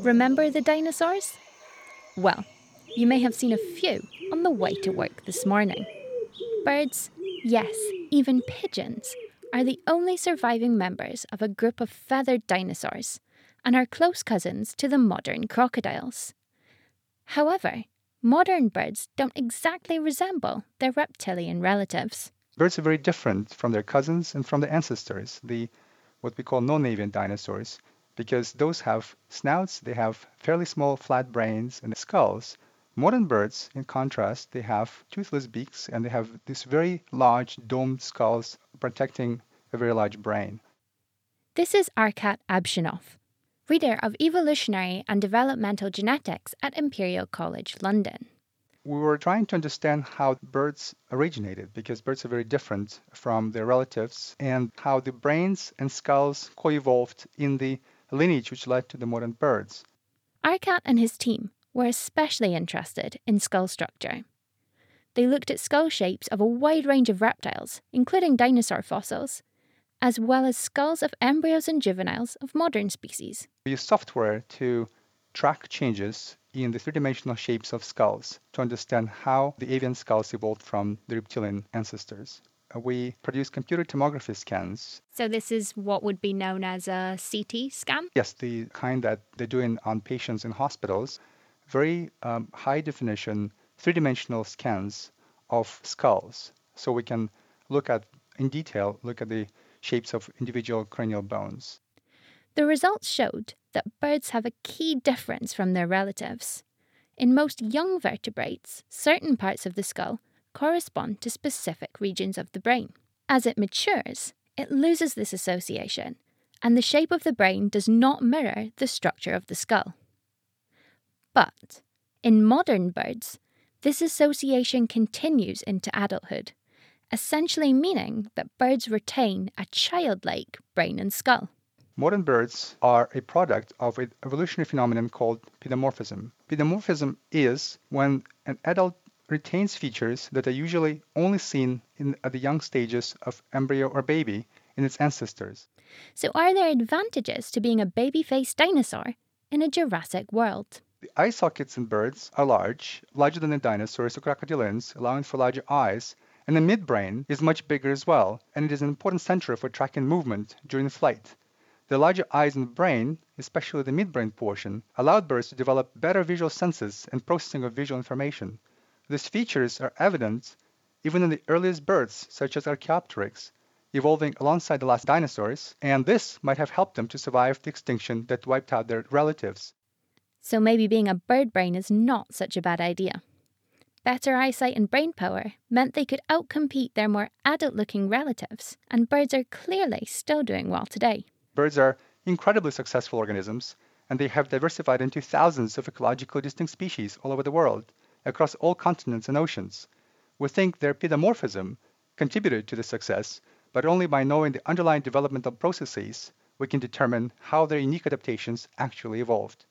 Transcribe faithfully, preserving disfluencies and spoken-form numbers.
Remember the dinosaurs? Well, you may have seen a few on the way to work this morning. Birds, yes, even pigeons, are the only surviving members of a group of feathered dinosaurs and are close cousins to the modern crocodiles. However, modern birds don't exactly resemble their reptilian relatives. Birds are very different from their cousins and from their ancestors, the what we call non-avian dinosaurs, because those have snouts, they have fairly small flat brains and skulls. Modern birds, in contrast, they have toothless beaks and they have these very large domed skulls protecting a very large brain. This is Arkat Abshinov, reader of Evolutionary and Developmental Genetics at Imperial College London. We were trying to understand how birds originated, because birds are very different from their relatives, and how the brains and skulls co-evolved in the lineage which led to the modern birds. Arkat and his team were especially interested in skull structure. They looked at skull shapes of a wide range of reptiles, including dinosaur fossils, as well as skulls of embryos and juveniles of modern species. We use software to track changes in the three-dimensional shapes of skulls to understand how the avian skulls evolved from the reptilian ancestors. Uh, We produce computer tomography scans. So this is what would be known as a C T scan? Yes, the kind that they're doing on patients in hospitals. Very um, high-definition, three-dimensional scans of skulls. So we can look at, in detail, look at the shapes of individual cranial bones. The results showed that birds have a key difference from their relatives. In most young vertebrates, certain parts of the skull correspond to specific regions of the brain. As it matures, it loses this association, and the shape of the brain does not mirror the structure of the skull. But in modern birds, this association continues into adulthood, essentially meaning that birds retain a childlike brain and skull. Modern birds are a product of an evolutionary phenomenon called pedomorphism. Pedomorphism is when an adult retains features that are usually only seen in, at the young stages of embryo or baby in its ancestors. So are there advantages to being a baby-faced dinosaur in a Jurassic world? The eye sockets in birds are large, larger than in dinosaurs or crocodilians, allowing for larger eyes, and the midbrain is much bigger as well, and it is an important center for tracking movement during flight. The larger eyes in the brain, especially the midbrain portion, allowed birds to develop better visual senses and processing of visual information. These features are evident even in the earliest birds, such as Archaeopteryx, evolving alongside the last dinosaurs, and this might have helped them to survive the extinction that wiped out their relatives. So maybe being a bird brain is not such a bad idea. Better eyesight and brain power meant they could outcompete their more adult-looking relatives, and birds are clearly still doing well today. Birds are incredibly successful organisms, and they have diversified into thousands of ecologically distinct species all over the world, across all continents and oceans. We think their pedomorphism contributed to this success, but only by knowing the underlying developmental processes we can determine how their unique adaptations actually evolved.